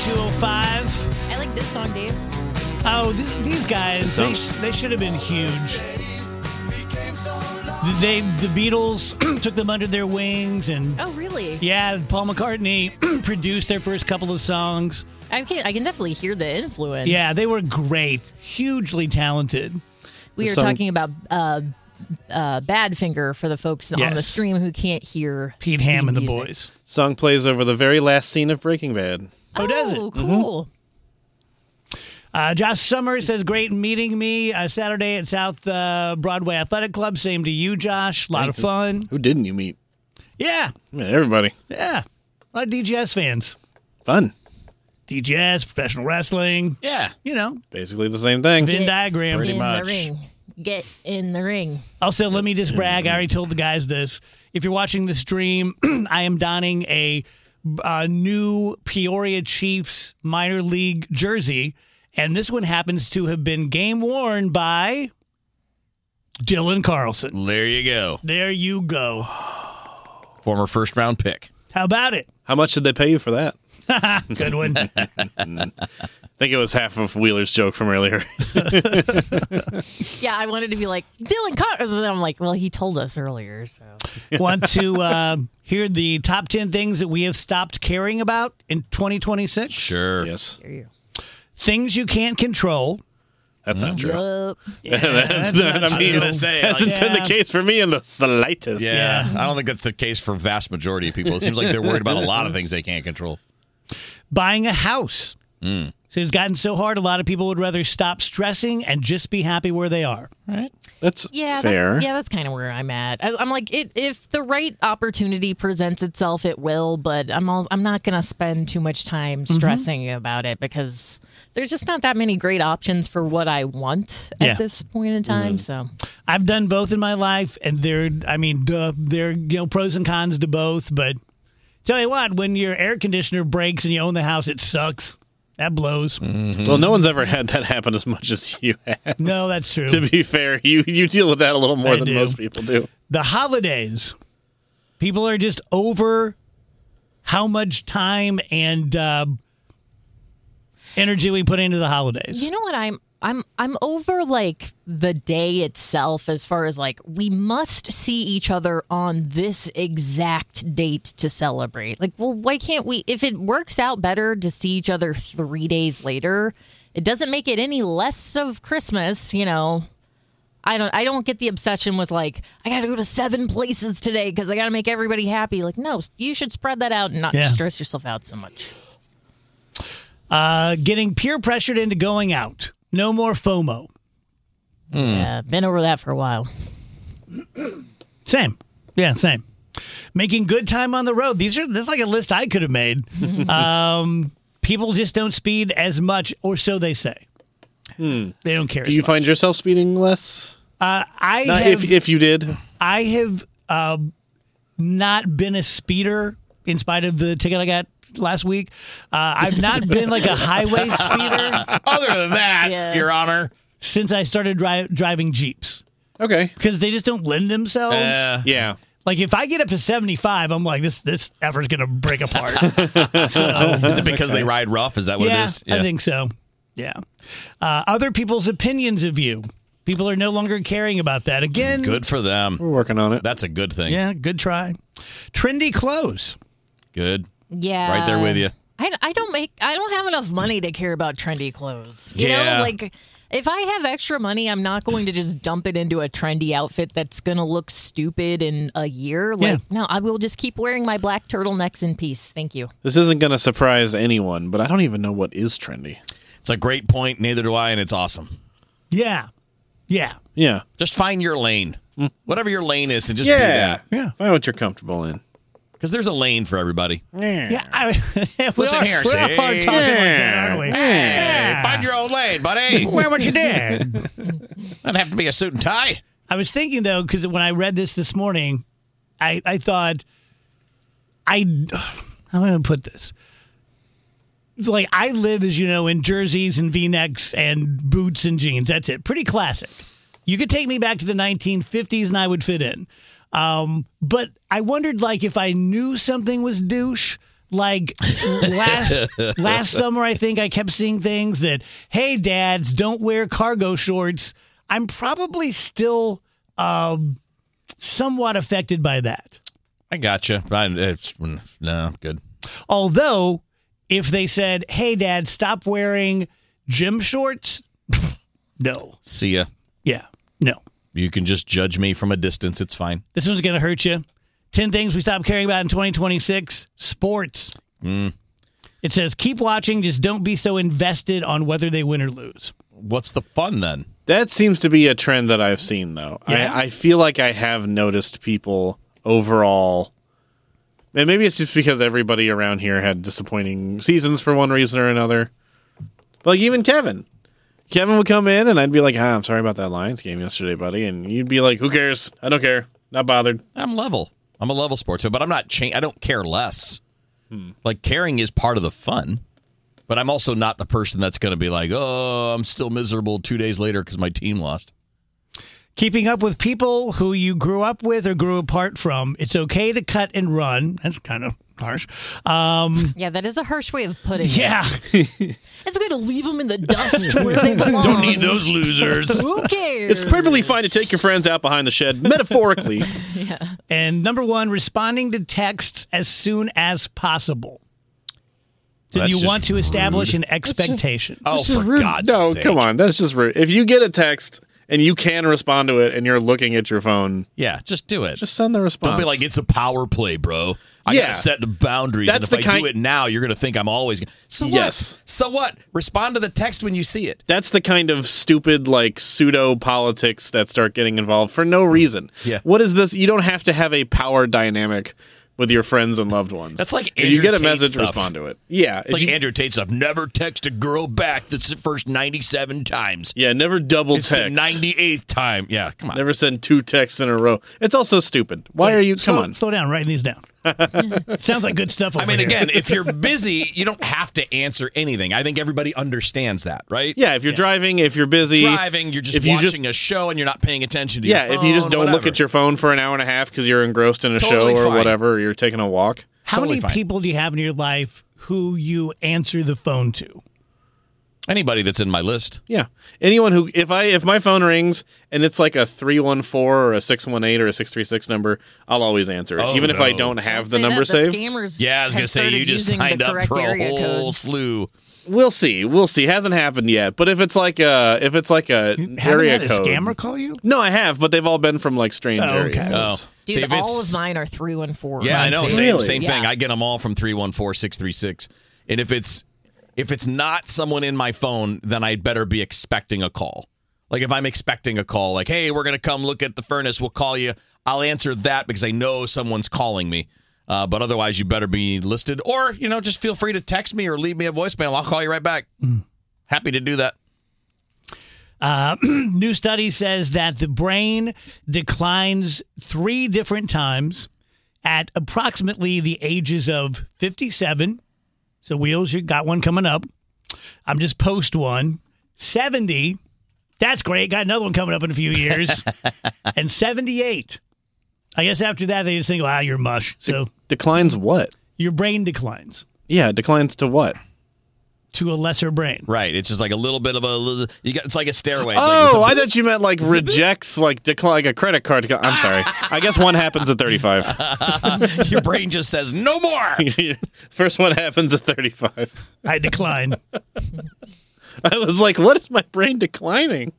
90205. I like this song, Dave. Oh, these guys, they should have been huge. The Beatles took them under their wings, and Oh, really? yeah, Paul McCartney produced their first couple of songs. I can definitely hear the influence. Yeah, they were great, hugely talented. We were talking about Badfinger for the folks on the stream who can't hear Pete Ham and the music. boys. Song plays over the very last scene of Breaking Bad. Oh, does it? Cool. Josh Summers says, great meeting me Saturday at South Broadway Athletic Club. Same to you, Josh. A lot of fun. Who didn't you meet? Yeah. Everybody. Yeah. A lot of DGS fans. Fun. DGS, professional wrestling. Yeah. You know. Basically the same thing. Venn diagram. Pretty In much. the ring. Get in the ring. Also, let me just brag. I already told the guys this. If you're watching the stream, I am donning a new Peoria Chiefs minor league jersey. And this one happens to have been game worn by Dylan Carlson. There you go. There you go. Former first-round pick. How about it? How much did they pay you for that? Good one. I think it was half of Wheeler's joke from earlier. Yeah, I wanted to be like, Dylan Carter. Then I'm like, well, he told us earlier. So Want to hear the top 10 things that we have stopped caring about in 2026? Sure. Yes. there you go. Things you can't control. That's not true. Yup. That's not, I mean, gonna say, hasn't like, been yeah. the case for me in the slightest. Yeah. I don't think that's the case for vast majority of people. It seems like they're worried about a lot of things they can't control. Buying a house. So it's gotten so hard, a lot of people would rather stop stressing and just be happy where they are. Right? That's Yeah, fair. that's kind of where I'm at. I'm like, if the right opportunity presents itself, it will. But I'm not going to spend too much time stressing about it because there's just not that many great options for what I want at this point in time. So I've done both in my life, and there are pros and cons to both. But tell you what, when your air conditioner breaks and you own the house, it sucks. That blows. Well, no one's ever had that happen as much as you have. No, that's true. To be fair, you deal with that a little more I than do. most people do. The holidays. People are just over how much time and energy we put into the holidays. you know what I'm over like the day itself as far as like we must see each other on this exact date to celebrate. Like, well, why can't we? If it works out better to see each other 3 days later, it doesn't make it any less of Christmas, you know. I don't get the obsession with like I got to go to 7 places today because I got to make everybody happy. Like, no, you should spread that out and not stress yourself out so much. Getting peer pressured into going out. No more FOMO. Yeah, been over that for a while. Same. Yeah, same. Making good time on the road. This is like a list I could have made. People just don't speed as much, or so they say. They don't care. Do you find yourself speeding less? If you did. I have not been a speeder in spite of the ticket I got last week. I've not been like a highway speeder Other than that, Your Honor. since I started driving Jeeps Okay. because they just don't lend themselves. Yeah. Like if I get up to 75, I'm like, this effort's going to break apart. Is it because they ride rough? Is that what it is? I think so. Yeah. Other people's opinions of you. People are no longer caring about that. Again, Good for them. We're working on it. That's a good thing. yeah, good try. Trendy clothes. Good. Yeah, Right there with you. I don't have enough money to care about trendy clothes. You Yeah. know, like if I have extra money, I'm not going to just dump it into a trendy outfit that's going to look stupid in a year. Like, no, I will just keep wearing my black turtlenecks in peace. Thank you. This isn't going to surprise anyone, but I don't even know what is trendy. It's a great point. Neither do I, and it's awesome. Yeah. Yeah. Yeah. Just find your lane. Whatever your lane is, and just be that. Yeah. Find what you're comfortable in. Because there's a lane for everybody. Yeah. Listen here, we see? are talking like that, aren't we? Hey, find your own lane, buddy. Wear what you did. Doesn't have to be a suit and tie. I was thinking, though, because when I read this morning, I thought, how am I going to put this? Like, I live, as you know, in jerseys and V-necks and boots and jeans. That's it. Pretty classic. You could take me back to the 1950s and I would fit in. But I wondered, like, if I knew something was douche, Like last summer, I think I kept seeing things that, hey, dads, don't wear cargo shorts. I'm probably still somewhat affected by that. I gotcha. No, good. Although, if they said, hey, dad, stop wearing gym shorts, no. See ya. Yeah, no. You can just judge me from a distance. It's fine. This one's going to hurt you. 10 things we stopped caring about in 2026. Sports. It says, keep watching, just don't be so invested on whether they win or lose. What's the fun then? That seems to be a trend that I've seen, though. Yeah? I feel like I have noticed people overall, and maybe it's just because everybody around here had disappointing seasons for one reason or another. But like even Kevin would come in, and I'd be like, I'm sorry about that Lions game yesterday, buddy. And you'd be like, who cares? I don't care. Not bothered. I'm a level sportsman, but I'm not. I don't care less. Like caring is part of the fun, but I'm also not the person that's going to be like, oh, I'm still miserable 2 days later because my team lost. Keeping up with people who you grew up with or grew apart from. It's okay to cut and run. That's kind of harsh. Yeah, that is a harsh way of putting it. Yeah. It's going to leave them in the dust where they belong. Don't need those losers. Who cares? It's perfectly fine to take your friends out behind the shed, metaphorically. And number 1, responding to texts as soon as possible. So That's you just want to establish rude. an expectation. Oh, This is for rude. God's No, sake. come on. That's just rude. If you get a text and you can respond to it and you're looking at your phone, Yeah, just do it. just send the response. Don't be like, it's a power play, bro. I Yeah. got to set the boundaries. That's and if the I kind- do it now, you're going to think I'm always. So what? Yes. So what? Respond to the text when you see it. That's the kind of stupid, like, pseudo-politics that start getting involved for no reason. Yeah. What is this? You don't have to have a power dynamic with your friends and loved ones. That's like if you Andrew get a Tate message, stuff. respond to it. Yeah. It's like Andrew Tate stuff. Never text a girl back that's the first 97 times. Yeah, never double It's text. the 98th time. Yeah, come on. Never send 2 texts in a row. It's also stupid. Why are you... Come on. Slow down. Writing these down. Sounds like good stuff over I mean, here. again, if you're busy, you don't have to answer anything. I think everybody understands that, right? Yeah, if you're driving, if you're busy... Driving, you're just if you watching a show and you're not paying attention to your Yeah, phone, if you just don't look whatever. at your phone for an hour and a half because you're engrossed in a Totally show or fine. whatever, or you're taking a walk. How Totally many fine. people do you have in your life who you answer the phone to? Anybody that's in my list. Yeah. Anyone who if my phone rings and it's like a 314 or a 618 or a 636 number, I'll always answer it. Oh, Even if I no. don't have Don't the say number that. The saved. scammers Yeah, I was going to have say, started you just using the signed up correct for a area whole codes. slew. We'll see. Hasn't happened yet. But if it's like a Haven't area had a code. scammer call you? No, I have, but they've all been from like strange Oh, area okay. codes. Dude, See, if all it's- of mine are 314. Yeah, I know. Mine's Same, Really? same thing. Yeah. I get them all from 314-636. And if it's not someone in my phone, then I'd better be expecting a call. Like if I'm expecting a call, like, hey, we're going to come look at the furnace, we'll call you. I'll answer that because I know someone's calling me. But otherwise, you better be listed. Or, just feel free to text me or leave me a voicemail. I'll call you right back. Happy to do that. New study says that the brain declines 3 different times at approximately the ages of 57. So, Wheels, you got one coming up. I'm just post one. 70. That's great. Got another one coming up in a few years. And 78. I guess after that, they just think, wow, you're mush. So, Declines what? your brain declines Yeah, declines to what? to a lesser brain. Right. It's just like a little bit of it's like a stairway. It's Oh, like, I thought you meant like rejects, like decline, like a credit card. I'm sorry. I guess one happens at 35. your brain just says, no more. First one happens at 35. I decline. I was like, what is my brain declining?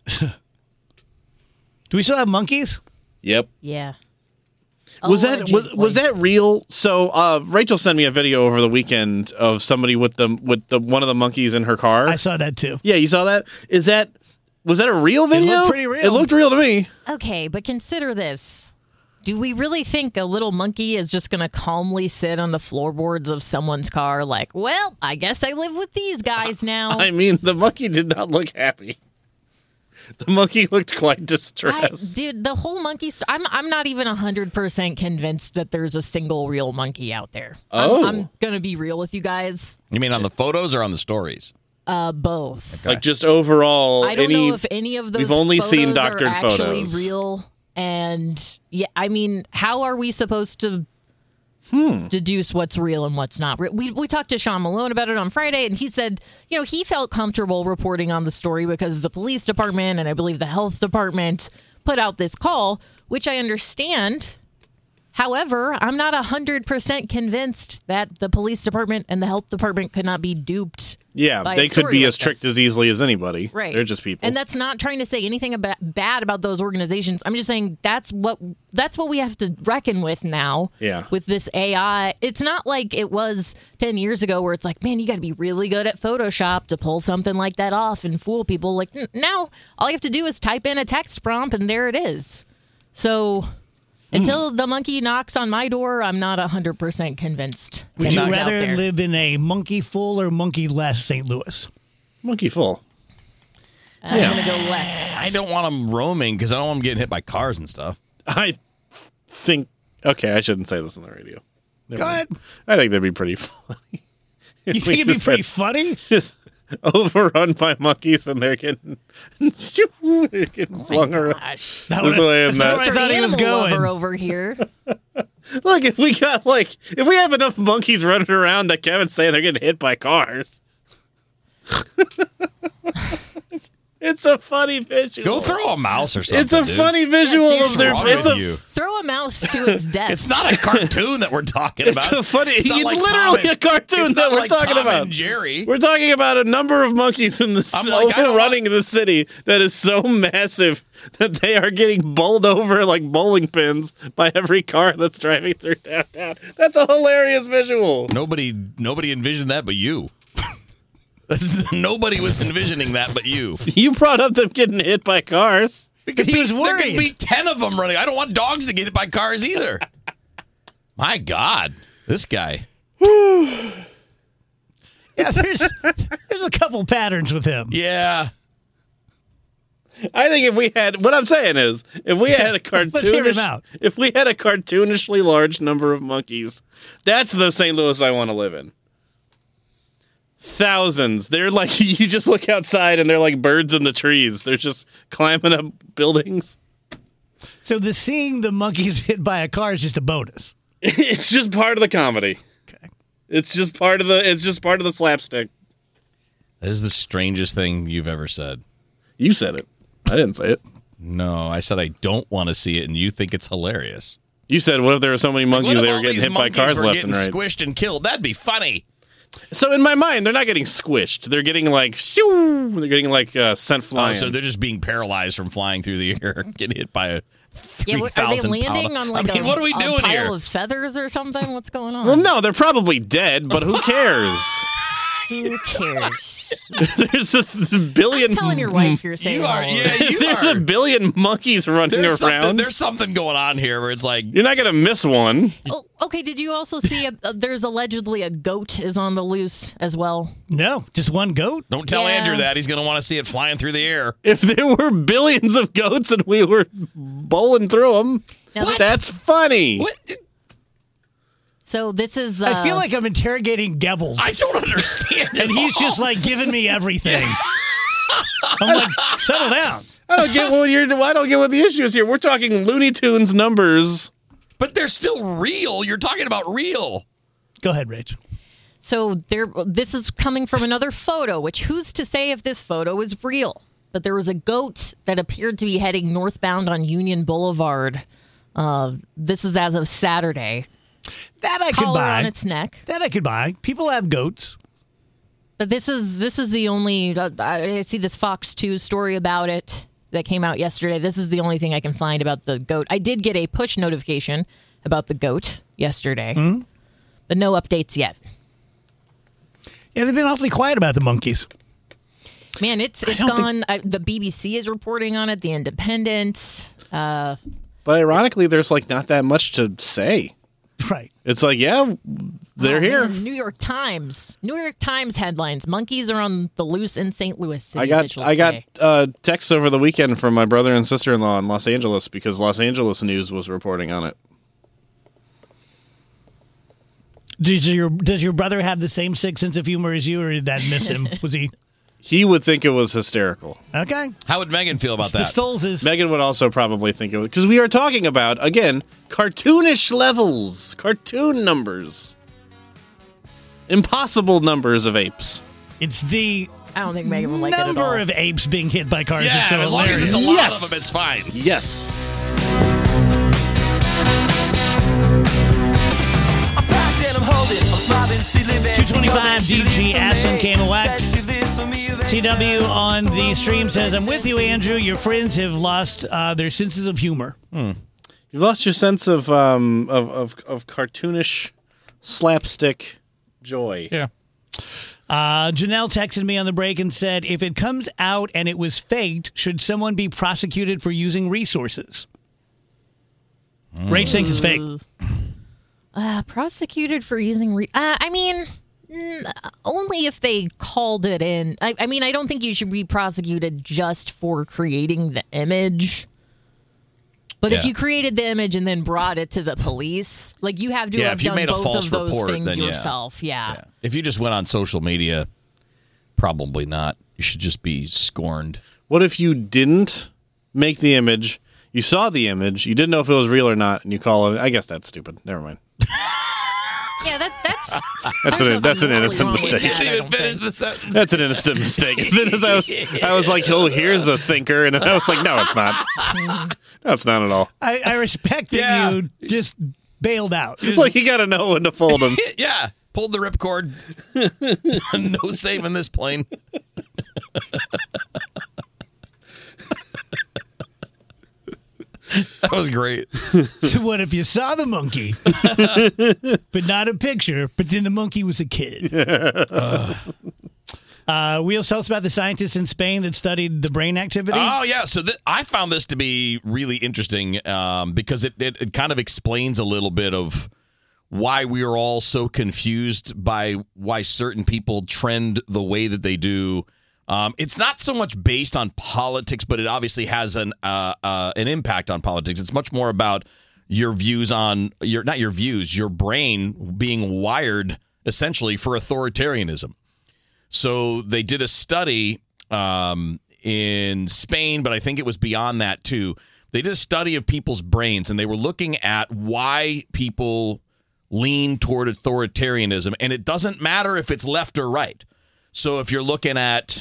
Do we still have monkeys? Yep. Yeah. Was Allegedly. that real? So Rachel sent me a video over the weekend of somebody with the one of the monkeys in her car. I saw that too. Yeah, you saw that? Was that a real video? looked pretty real. It looked real to me. Okay, but consider this. Do we really think a little monkey is just going to calmly sit on the floorboards of someone's car like, well, I guess I live with these guys now? I mean, the monkey did not look happy. The monkey looked quite distressed. Dude, the whole monkey. I'm not even 100% convinced that there's a single real monkey out there. Oh. I'm gonna be real with you guys. You mean on the photos or on the stories? Both. Like just overall, I don't know if any of those. we've only seen photos doctored are actually photos. real. And yeah, I mean, how are we supposed to deduce what's real and what's not. We talked to Sean Malone about it on Friday, and he said, he felt comfortable reporting on the story because the police department and I believe the health department put out this call, which I understand. However, I'm not 100% convinced that the police department and the health department could not be duped. Yeah, by they a could story be like as tricked this. as easily as anybody. Right. They're just people. And that's not trying to say anything bad about those organizations. I'm just saying that's what we have to reckon with now. Yeah. With this AI. It's not like it was 10 years ago where it's like, man, you got to be really good at Photoshop to pull something like that off and fool people. Like now, all you have to do is type in a text prompt and there it is. So until the monkey knocks on my door, I'm not 100% convinced. Would you that it's out rather there. live in a monkey full or monkey less St. Louis? Monkey full. I'm going to go less. I don't want them roaming because I don't want them getting hit by cars and stuff. I think. Okay, I shouldn't say this on the radio. Never Go mind. ahead. I think that'd be pretty funny. You think it'd be pretty funny? Just overrun by monkeys and they're getting, they're getting flung around. Gosh. That This way and that's that. where I thought he was Animal going. lover over here. Look, if we have enough monkeys running around that Kevin's saying they're getting hit by cars. It's a funny visual. Go throw a mouse or something. It's a dude. funny visual What's of their. What's wrong It's with a. you? Throw a mouse to its death. It's not a cartoon that we're talking about. It's a funny. It's not like literally Tom a cartoon it's that not we're like talking Tom about. And Jerry. We're talking about a number of monkeys in the I'm like, I don't overrunning the city that is so massive that they are getting bowled over like bowling pins by every car that's driving through downtown. That's a hilarious visual. Nobody envisioned that but you. Nobody was envisioning that but you. You brought up them getting hit by cars. There could he was There worried. could be 10 of them running. I don't want dogs to get hit by cars either. My God, this guy. Yeah, there's a couple patterns with him. Yeah. I think if we had, what I'm saying is, if we had a Let's hear him out. if we had a cartoonishly large number of monkeys, that's the St. Louis I want to live in. Thousands. They're like, you just look outside and they're like birds in the trees. They're just climbing up buildings. So the seeing the monkeys hit by a car is just a bonus. It's just part of the comedy. Okay. It's just part of the slapstick. This is the strangest thing you've ever said. You said it. I didn't say it. No, I said I don't want to see it, and you think it's hilarious. You said, what if there were so many monkeys What if they were all getting these hit by monkeys cars were left getting and right? squished and killed? That'd be funny. So in my mind, they're not getting squished. They're getting like, shoo! They're getting like sent flying. So they're just being paralyzed from flying through the air, getting hit by a 3,000 are they pound. landing on like what are we a doing pile here? of feathers or something? What's going on? Well, no, they're probably dead, but who cares? Who cares? There's a billion. I'm telling your wife you're saying You are, all of yeah, it. you There's are. a billion monkeys running around. There's something going on here where it's like, You're not gonna miss one. Oh, okay, did you also see there's allegedly a goat is on the loose as well? No, just one goat. don't tell Yeah. Andrew that. He's going to want to see it flying through the air. If there were billions of goats and we were bowling through them, Now this- that's funny. What? So this is I feel like I'm interrogating Goebbels, I don't understand. and he's just like giving me everything. I'm like, settle down. I don't get what the issue is here. We're talking Looney Tunes numbers. But they're still real. You're talking about real. Go ahead, Rach. So this is coming from another photo, which who's to say if this photo is real? But there was a goat that appeared to be heading northbound on Union Boulevard. This is as of Saturday. That I could Collar buy. on its neck. That I could buy. People have goats. But this is the only. I see this Fox 2 story about it that came out yesterday. This is the only thing I can find about the goat. I did get a push notification about the goat yesterday, but no updates yet. Yeah, they've been awfully quiet about the monkeys. Man, it's gone. The BBC is reporting on it. The Independent. But ironically, there's like not that much to say. Right. It's like, yeah, they're here. Man, New York Times headlines: monkeys are on the loose in St. Louis City. I officials got say. texts over the weekend from my brother and sister-in-law in Los Angeles because Los Angeles News was reporting on it. Does your brother have the same sick sense of humor as you, or did that miss him? Was he? He would think it was hysterical. Okay. How would Megan feel about The that? Stolzes. Megan would also probably think it was, because we are talking about, again, cartoonish levels, cartoon numbers, impossible numbers of apes. It's the I don't think Megan would like it at all. number of apes being hit by cars. Yeah, that's so as long as hilarious. it's a lot Yes. of them, it's fine. Yes. 225 DG Ashland KMOX. TW on the stream says, I'm with you, Andrew. Your friends have lost their senses of humor. You've lost your sense of cartoonish slapstick joy. Yeah. Janelle texted me on the break and said, if it comes out and it was faked, should someone be prosecuted for using resources? Rach thinks it's fake. Prosecuted for using only if they called it in. I mean, I don't think you should be prosecuted just for creating the image. But if Yeah. you created the image and then brought it to the police, like you have to have if you done made a both false of those report, things then yeah. yourself. Yeah. If you just went on social media, probably not. You should just be scorned. What if you didn't make the image, you saw the image, you didn't know if it was real or not, and you call it, I guess that's stupid. Never mind. Yeah, that's That's an innocent mistake. the sentence. That's an innocent mistake. As soon as I was like, oh, here's a thinker, and then I was like, no, it's not. No, it's not at all. I respect that Yeah. you just bailed out. Like, you got to know when to fold them. Yeah, pulled the ripcord. No saving this plane. That was great. So what if you saw the monkey, but not a picture, but then the monkey was a kid? Wheels, tell us about the scientists in Spain that studied the brain activity. Oh, yeah. So I found this to be really interesting because it kind of explains a little bit of why we are all so confused by why certain people trend the way that they do. It's not so much based on politics, but it obviously has an impact on politics. It's much more about your views on your brain being wired essentially for authoritarianism. So they did a study in Spain, but I think it was beyond that too. They did a study of people's brains, and they were looking at why people lean toward authoritarianism, and it doesn't matter if it's left or right. So if you're looking at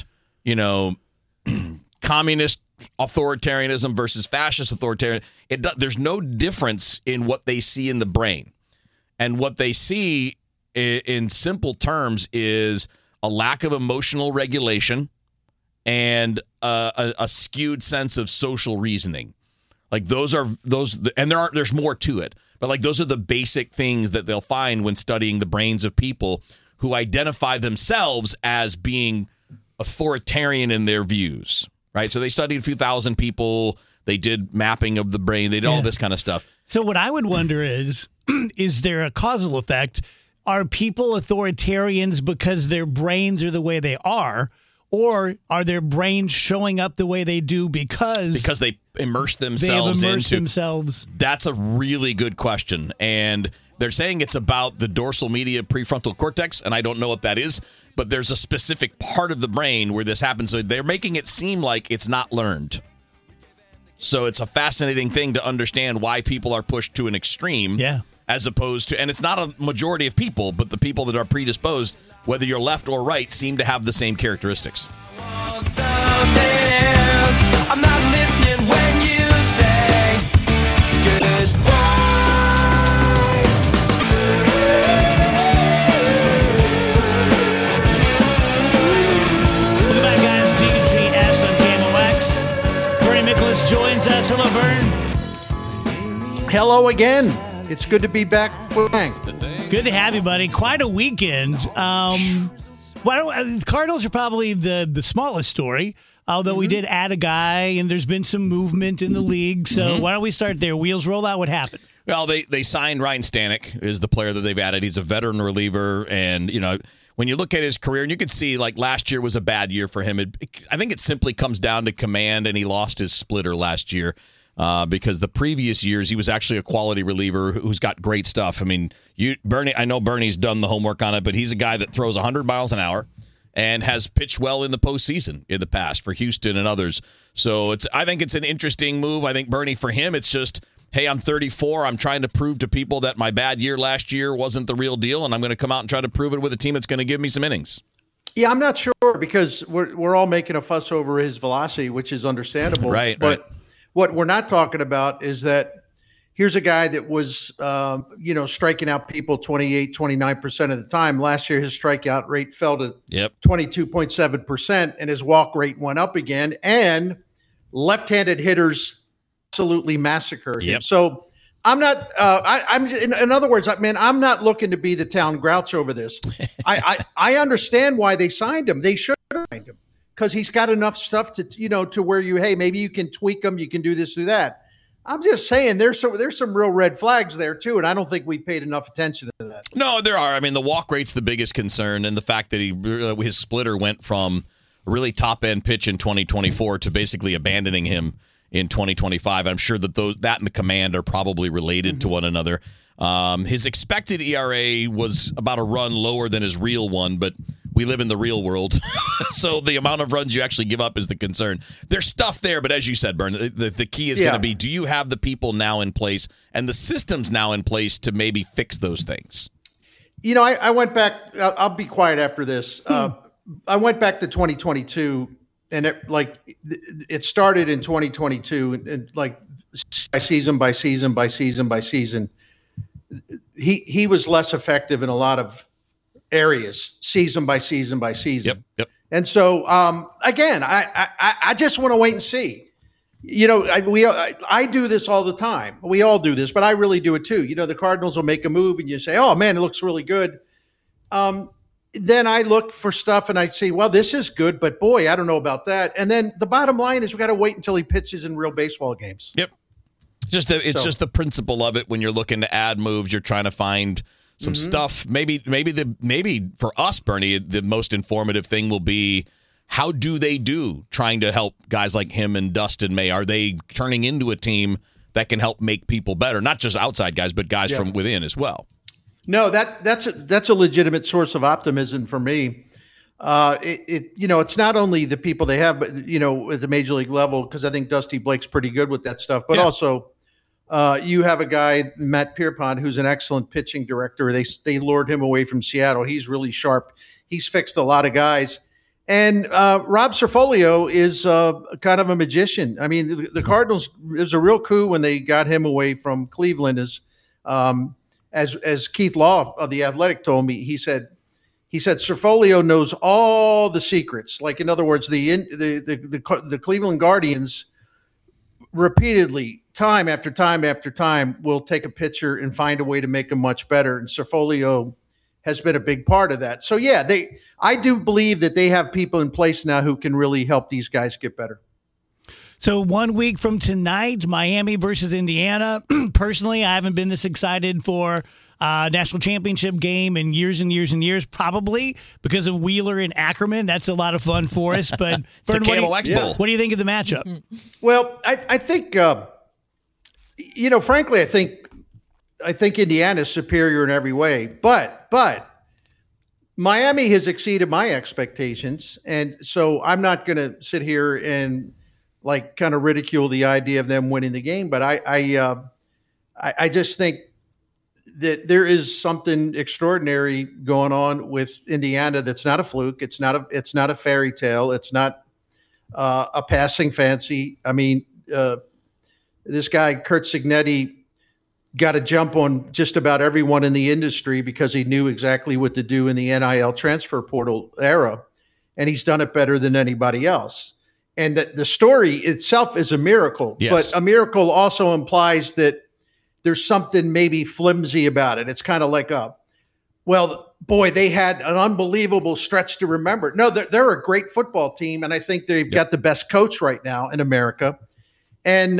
communist authoritarianism versus fascist authoritarianism, there's no difference in what they see in the brain. And what they see in simple terms is a lack of emotional regulation and a skewed sense of social reasoning. Like those, and there's more to it, but like those are the basic things that they'll find when studying the brains of people who identify themselves as being authoritarian in their views, right? So they studied a few thousand people. They did mapping of the brain. They did all this kind of stuff. So what I would wonder is there a causal effect? Are people authoritarians because their brains are the way they are, or are their brains showing up the way they do because they immerse they themselves have immersed into themselves? That's a really good question. And they're saying it's about the dorsal media prefrontal cortex, and I don't know what that is, but there's a specific part of the brain where this happens. So they're making it seem like it's not learned. So it's a fascinating thing to understand why people are pushed to an extreme. Yeah. As opposed to, and it's not a majority of people, but the people that are predisposed, whether you're left or right, seem to have the same characteristics. I'm not listening when you say goodbye. Welcome back, guys. DG Ashland KMOX. Bernie Nicholas joins us. Hello, Bern. Hello again. It's good to be back with Bang. Good to have you, buddy. Quite a weekend. Cardinals are probably the smallest story, although we did add a guy, and there's been some movement in the league. So why don't we start there? Wheels, roll out. What happened? Well, they signed Ryan Stanek, is the player that they've added. He's a veteran reliever, and when you look at his career, and you could see like last year was a bad year for him. I think it simply comes down to command, and he lost his splitter last year. Because the previous years he was actually a quality reliever who's got great stuff. I mean, Bernie. I know Bernie's done the homework on it, but he's a guy that throws 100 miles an hour, and has pitched well in the postseason in the past for Houston and others. So I think it's an interesting move. I think, Bernie, for him, it's just, hey, I'm 34. I'm trying to prove to people that my bad year last year wasn't the real deal, and I'm going to come out and try to prove it with a team that's going to give me some innings. Yeah, I'm not sure because we're all making a fuss over his velocity, which is understandable. Right. But what we're not talking about is that here's a guy that was, striking out people 28, 29% of the time. Last year, his strikeout rate fell to 22.7%, and his walk rate went up again. And left-handed hitters absolutely massacre him. Yep. So I'm not. In other words, I'm not looking to be the town grouch over this. I understand why they signed him. They should have signed him because he's got enough stuff to where maybe you can tweak him, you can do this, do that. I'm just saying there's some real red flags there too, and I don't think we've paid enough attention to that. No, there are. I mean, the walk rate's the biggest concern, and the fact that his splitter went from a really top end pitch in 2024 to basically abandoning him in 2025. I'm sure that that and the command are probably related to one another. His expected ERA was about a run lower than his real one, but we live in the real world. So the amount of runs you actually give up is the concern. There's stuff there, but as you said, Bern, the key is going to be, do you have the people now in place and the systems now in place to maybe fix those things? I went back. I'll be quiet after this. I went back to 2022. And it started in 2022, and like season by season by season by season, he was less effective in a lot of areas, season by season by season. Yep. And so again, I just want to wait and see. I do this all the time. We all do this, but I really do it too. The Cardinals will make a move, and you say, "Oh man, it looks really good." Then I look for stuff and I see, well, this is good, but boy, I don't know about that. And then the bottom line is we got to wait until he pitches in real baseball games. Yep. It's just the principle of it when you're looking to add moves, you're trying to find some stuff. Maybe for us, Bernie, the most informative thing will be, how do they do trying to help guys like him and Dustin May? Are they turning into a team that can help make people better? Not just outside guys, but guys from within as well. No, that's a legitimate source of optimism for me. It's not only the people they have, but at the major league level, because I think Dusty Blake's pretty good with that stuff. But also, you have a guy, Matt Pierpont, who's an excellent pitching director. They lured him away from Seattle. He's really sharp. He's fixed a lot of guys. And Rob Cerfolio is kind of a magician. I mean, the Cardinals, it was a real coup when they got him away from Cleveland. As Keith Law of The Athletic told me, he said Cerfolio knows all the secrets. Like, in other words, the Cleveland Guardians repeatedly, time after time after time, will take a pitcher and find a way to make him much better. And Cerfolio has been a big part of that. So yeah, I do believe that they have people in place now who can really help these guys get better. So 1 week from tonight, Miami versus Indiana. Personally, I haven't been this excited for a national championship game in years and years and years, probably because of Wheeler and Ackerman. That's a lot of fun for us. But it's the Camel X Bowl. What do you think of the matchup? Well, I think, frankly, I think Indiana is superior in every way. But Miami has exceeded my expectations. And so I'm not going to sit here and kind of ridicule the idea of them winning the game, but I just think that there is something extraordinary going on with Indiana. That's not a fluke. It's not a fairy tale. It's not a passing fancy. I mean, this guy Curt Cignetti got a jump on just about everyone in the industry because he knew exactly what to do in the NIL transfer portal era, and he's done it better than anybody else. And that the story itself is a miracle, yes. But a miracle also implies that there's something maybe flimsy about it. It's kind of like they had an unbelievable stretch to remember. No, they're a great football team, and I think they've got the best coach right now in America. And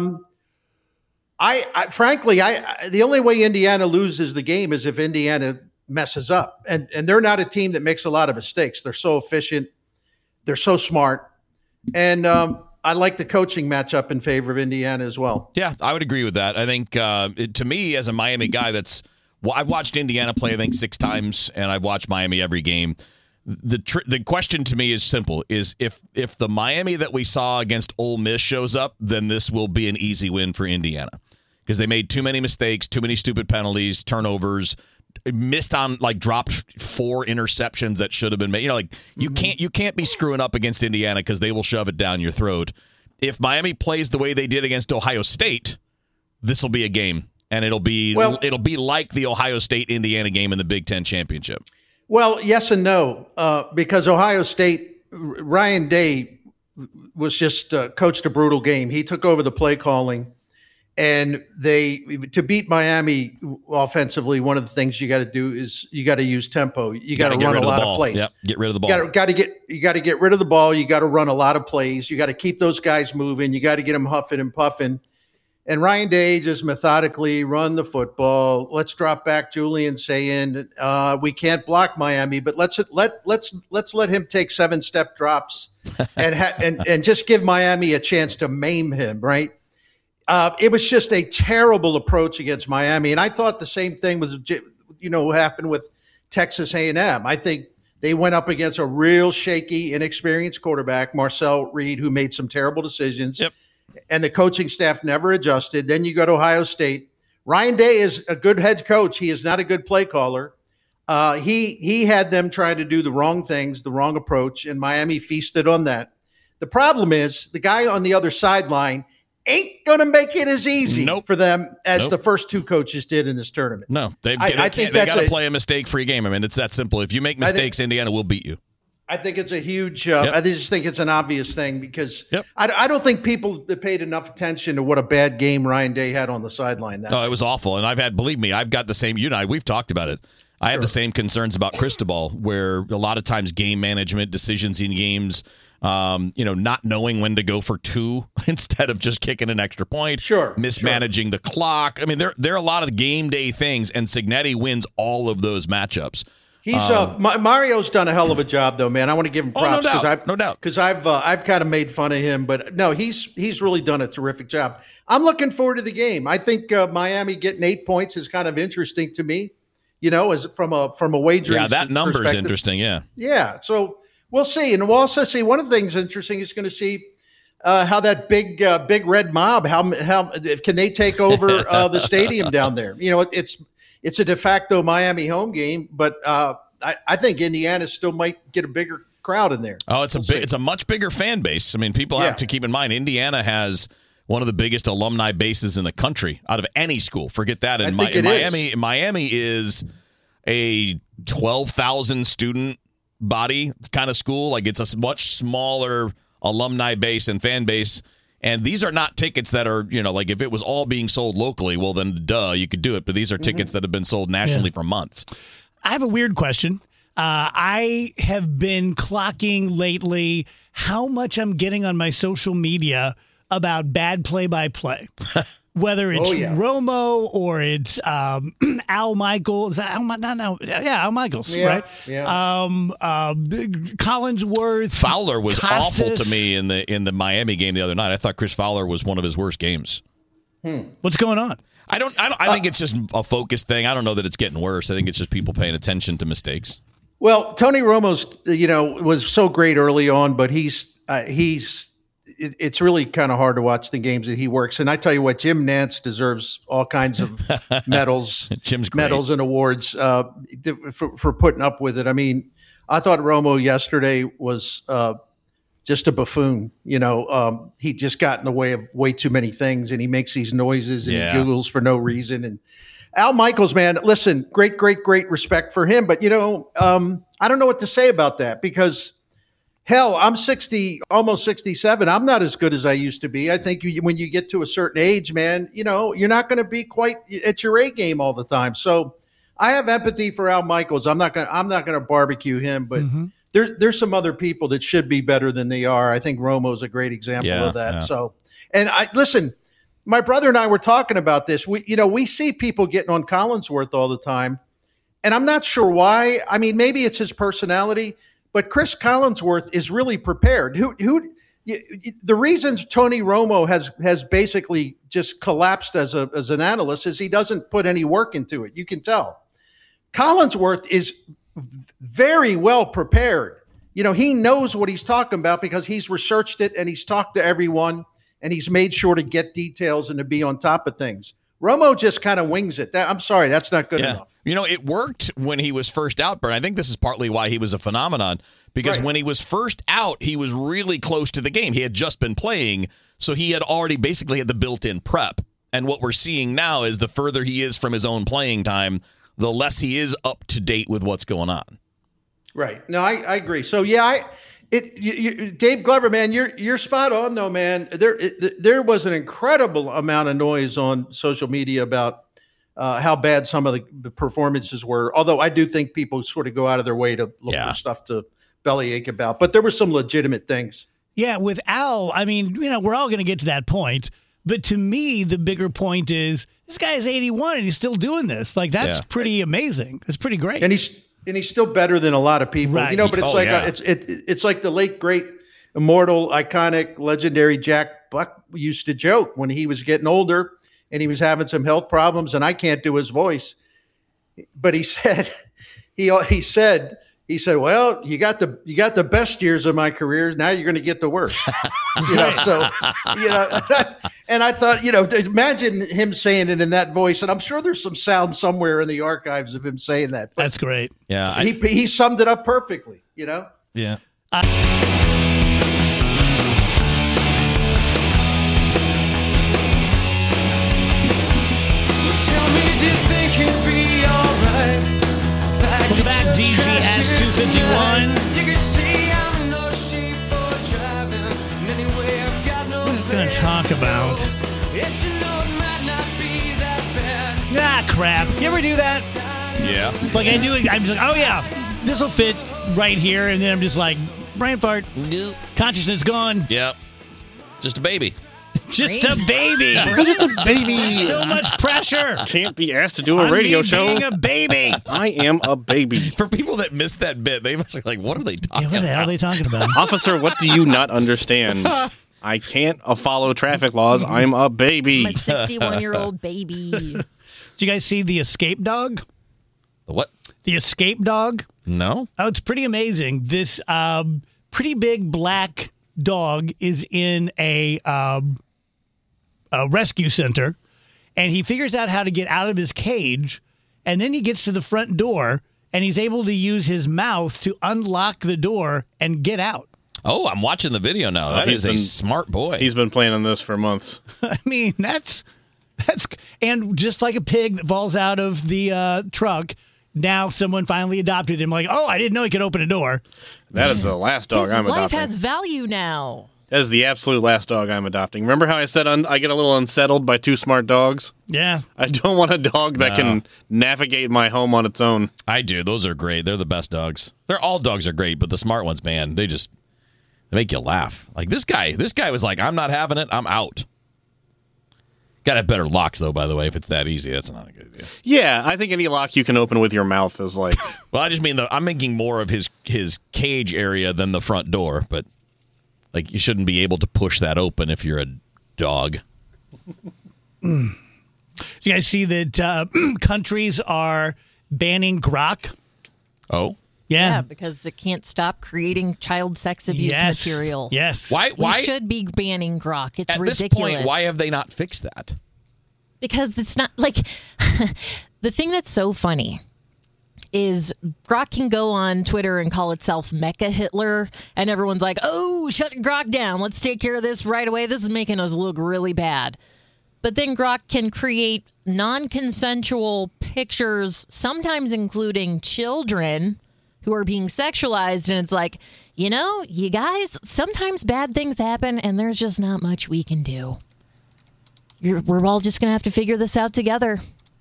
I frankly, the only way Indiana loses the game is if Indiana messes up, and they're not a team that makes a lot of mistakes. They're so efficient, they're so smart. And I like the coaching matchup in favor of Indiana as well. Yeah, I would agree with that. I think, to me, as a Miami guy, I've watched Indiana play, I think, 6 times, and I've watched Miami every game. the question to me is simple: is if the Miami that we saw against Ole Miss shows up, then this will be an easy win for Indiana because they made too many mistakes, too many stupid penalties, turnovers, missed on dropped 4 interceptions that should have been made. You can't be screwing up against Indiana because they will shove it down your throat. If Miami plays the way they did against Ohio State, this will be a game, and it'll be like the Ohio State-Indiana game in the Big Ten championship. Well, yes and no, because Ohio State, Ryan Day was just coached a brutal game. He took over the play calling, and to beat Miami offensively, one of the things you got to do is you got to use tempo. You got to run a lot of plays. Yep, get rid of the ball. You got to get rid of the ball. You got to run a lot of plays. You got to keep those guys moving. You got to get them huffing and puffing. And Ryan Day just methodically run the football. Let's drop back Julian saying we can't block Miami, but let's let him take 7-step drops and just give Miami a chance to maim him, right? It was just a terrible approach against Miami, and I thought the same thing was happened with Texas A&M. I think they went up against a real shaky, inexperienced quarterback, Marcel Reed, who made some terrible decisions. Yep. And the coaching staff never adjusted. Then you go to Ohio State. Ryan Day is a good head coach. He is not a good play caller. He had them trying to do the wrong things, the wrong approach, and Miami feasted on that. The problem is the guy on the other sideline ain't going to make it as easy for them as the first 2 coaches did in this tournament. No, they got to play a mistake-free game. I mean, it's that simple. If you make mistakes, Indiana will beat you. I think it's a huge I just think it's an obvious thing because I don't think people paid enough attention to what a bad game Ryan Day had on the sideline. No, it was awful. And believe me, I've got the same, we've talked about it. I have the same concerns about Cristobal, where a lot of times game management, decisions in games, not knowing when to go for 2 instead of just kicking an extra point, mismanaging the clock. I mean, there are a lot of game day things, and Cignetti wins all of those matchups. He's Mario's done a hell of a job, though, man. I want to give him props no doubt because I've kind of made fun of him, but no, he's really done a terrific job. I'm looking forward to the game. I think Miami getting 8 points is kind of interesting to me, as from a wagering. Yeah, that number is interesting. Yeah. So we'll see, and we'll also see. One of the things interesting is going to see how that big red mob. How can they take over the stadium down there? It's a de facto Miami home game, but I think Indiana still might get a bigger crowd in there. Oh, it's a much bigger fan base. I mean, people have to keep in mind Indiana has one of the biggest alumni bases in the country out of any school. Forget that. And Miami is a 12,000 student body kind of school. Like it's a much smaller alumni base and fan base. And these are not tickets that are, like if it was all being sold locally, well, then you could do it. But these are tickets that have been sold nationally for months. I have a weird question. I have been clocking lately how much I'm getting on my social media about bad play-by-play. Whether it's Romo or it's Al Michaels. Is that Al Michaels, right? Yeah. Collinsworth. Fowler was Costas. awful to me in the Miami game the other night. I thought Chris Fowler was one of his worst games. What's going on? I think it's just a focus thing. I don't know that it's getting worse. I think it's just people paying attention to mistakes. Well, Tony Romo's, was so great early on, but it's really kind of hard to watch the games that he works. And I tell you what, Jim Nantz deserves all kinds of medals, medals and awards for putting up with it. I mean, I thought Romo yesterday was just a buffoon. He just got in the way of way too many things, and he makes these noises and he giggles for no reason. And Al Michaels, man, listen, great respect for him. But, I don't know what to say about that because hell, I'm 60, almost 67. I'm not as good as I used to be. I think when you get to a certain age, man, you're not going to be quite at your A game all the time. So I have empathy for Al Michaels. I'm not going to barbecue him, but there's some other people that should be better than they are. I think Romo's a great example of that. Yeah. So, and listen, my brother and I were talking about this. We see people getting on Collinsworth all the time, and I'm not sure why. I mean, maybe it's his personality. But Chris Collinsworth is really prepared. The reasons Tony Romo has basically just collapsed as an analyst is he doesn't put any work into it. You can tell. Collinsworth is very well prepared. He knows what he's talking about because he's researched it and he's talked to everyone and he's made sure to get details and to be on top of things. Romo just kind of wings it. I'm sorry, that's not good enough. It worked when he was first out, but I think this is partly why he was a phenomenon, because when he was first out, he was really close to the game. He had just been playing, so he had already basically had the built-in prep. And what we're seeing now is the further he is from his own playing time, the less he is up to date with what's going on. Right. No, I agree. So, Dave Glover, man, you're spot on, though, man. There was an incredible amount of noise on social media about how bad some of the performances were. Although I do think people sort of go out of their way to look for stuff to bellyache about. But there were some legitimate things. Yeah, with Al, I mean, we're all going to get to that point. But to me, the bigger point is this guy is 81 and he's still doing this. Like, that's pretty amazing. That's pretty great. And he's still better than a lot of people, right. But it's like the late, great, immortal, iconic, legendary Jack Buck used to joke when he was getting older and he was having some health problems, and I can't do his voice. But he said, well, you got the best years of my career. Now you're going to get the worst. And I thought, imagine him saying it in that voice. And I'm sure there's some sound somewhere in the archives of him saying that. But that's great. Yeah. He summed it up perfectly, Yeah. Tell me, do you think you'd be alright? Welcome back, DGS 251. You can see I'm no sheep for driving. Anyway, I've got no. We're just going to talk about. Crap. You ever do that? Yeah. Like I'm just like, oh yeah, this will fit right here, and then I'm just like, brain fart, consciousness gone. Yep. Just a baby. Just a baby. Just a baby. So much pressure. Can't be asked to do a radio show. Being a baby. I am a baby. For people that missed that bit, they must be like, what are they talking What the hell are they talking about? Officer, what do you not understand? I can't follow traffic laws. I'm a baby. I'm a 61-year-old baby. Did you guys see The Escape Dog? The what? The Escape Dog? No. Oh, it's pretty amazing. This pretty big black dog is in a rescue center, and he figures out how to get out of his cage, and then he gets to the front door, and he's able to use his mouth to unlock the door and get out. Oh, I'm watching the video now. That is a smart boy. He's been planning this for months. I mean, that's and just like a pig that falls out of the truck, now someone finally adopted him. Like, oh, I didn't know he could open a door. That is the last dog His I'm life adopting. has value now. That is the absolute last dog I'm adopting. Remember how I said I get a little unsettled by two smart dogs? Yeah. I don't want a dog that can navigate my home on its own. I do. Those are great. They're the best dogs. All dogs are great, but the smart ones, man, they make you laugh. Like this guy was like, I'm not having it. I'm out. Got to have better locks, though, by the way. If it's that easy, that's not a good idea. Yeah, I think any lock you can open with your mouth is like... Well, I just mean, I'm making more of his cage area than the front door, but like you shouldn't be able to push that open if you're a dog. Do you guys see that countries are banning grok? Oh? Yeah. Because it can't stop creating child sex abuse material. Yes. Why? We should be banning grok. It's at ridiculous. This point, why have they not fixed that? Because it's not like the thing that's so funny is grok can go on Twitter and call itself Mecha Hitler, and everyone's like, "Oh, shut grok down. Let's take care of this right away. This is making us look really bad." But then grok can create non-consensual pictures, sometimes including children who are being sexualized, and it's like, you guys, sometimes bad things happen, and there's just not much we can do. We're all just going to have to figure this out together.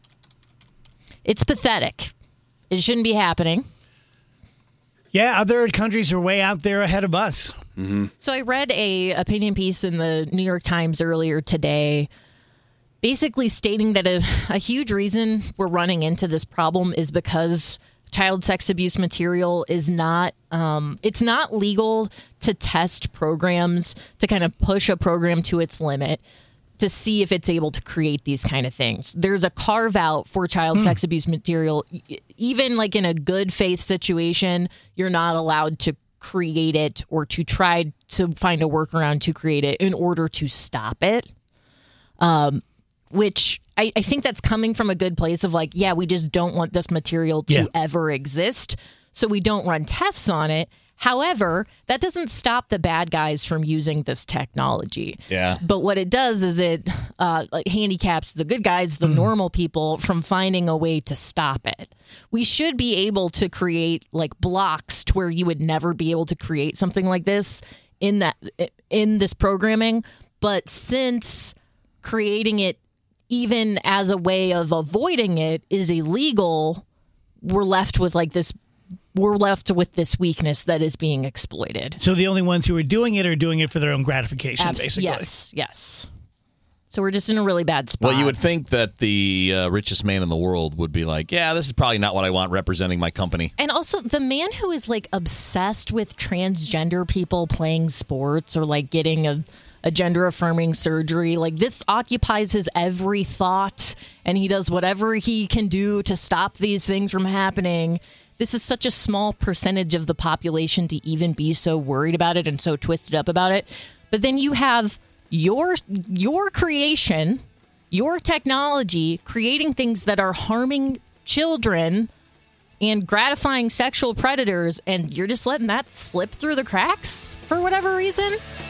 It's pathetic. It shouldn't be happening. Yeah, other countries are way out there ahead of us. Mm-hmm. So I read a opinion piece in the New York Times earlier today, basically stating that a huge reason we're running into this problem is because child sex abuse material is not, it's not legal to test programs, to kind of push a program to its limit. to see if it's able to create these kind of things. There's a carve out for child sex abuse material. Even like in a good faith situation, you're not allowed to create it or to try to find a workaround to create it in order to stop it. Which I think that's coming from a good place of like, yeah, we just don't want this material to ever exist. So we don't run tests on it. However, that doesn't stop the bad guys from using this technology. Yeah. But what it does is it like handicaps the good guys, the normal people, from finding a way to stop it. We should be able to create like blocks to where you would never be able to create something like this in this programming. But since creating it even as a way of avoiding it is illegal, we're left with this weakness that is being exploited. So the only ones who are doing it for their own gratification, basically. Yes. So we're just in a really bad spot. Well, you would think that the richest man in the world would be like, yeah, this is probably not what I want representing my company. And also the man who is like obsessed with transgender people playing sports or like getting a gender affirming surgery, like this occupies his every thought, and he does whatever he can do to stop these things from happening. This is such a small percentage of the population to even be so worried about it and so twisted up about it. But then you have your creation, your technology, creating things that are harming children and gratifying sexual predators, and you're just letting that slip through the cracks for whatever reason.